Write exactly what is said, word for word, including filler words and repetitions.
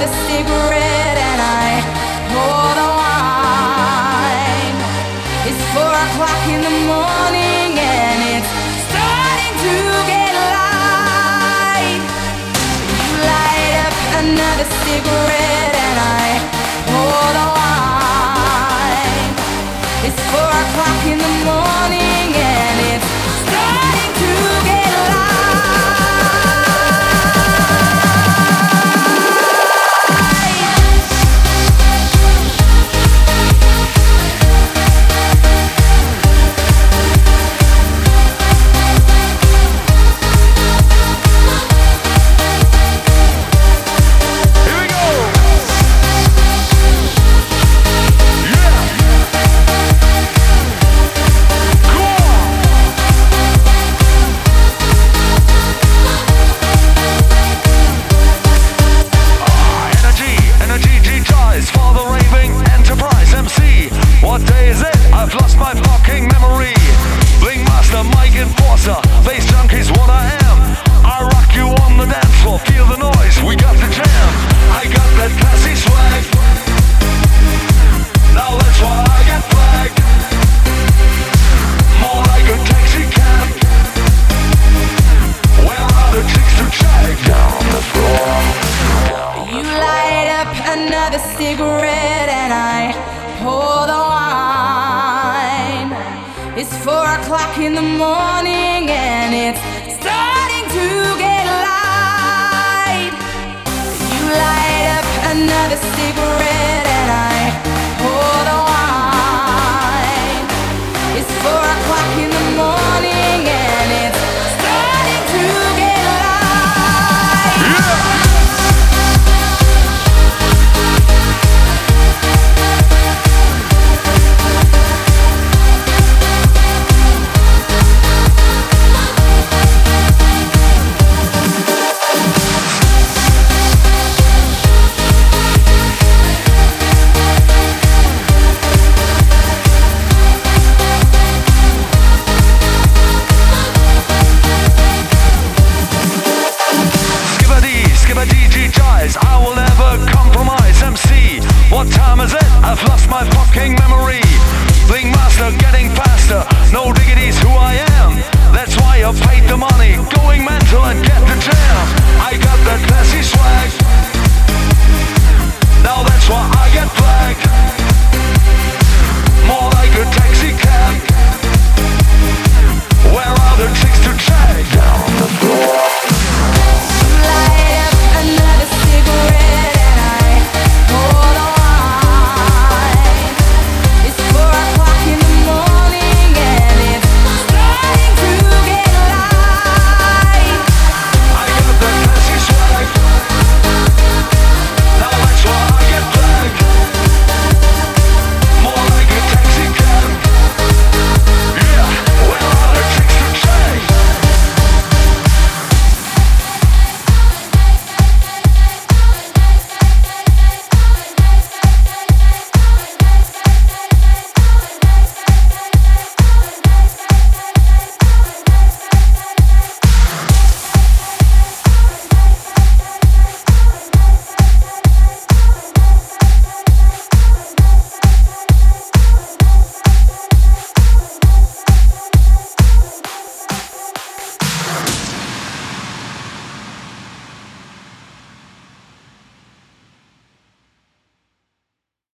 another cigarette and I pour the wine. It's four o'clock in the morning and it's starting to get light. You light up another cigarette and I pour the wine. It's four o'clock in the morning and it's starting to get light. What day is it? I've lost my fucking memory. Bling master, mic enforcer, bass junkie's what I am. I rock you on the dance floor, feel the noise, we got the jam. I got that classy swag. Now that's why I get flagged. More like a taxi cab. Where are the chicks to check? Down the floor. You light up another cigarette and I pour the wine. It's four o'clock in the morning and it's starting to get light. You light up another cigarette.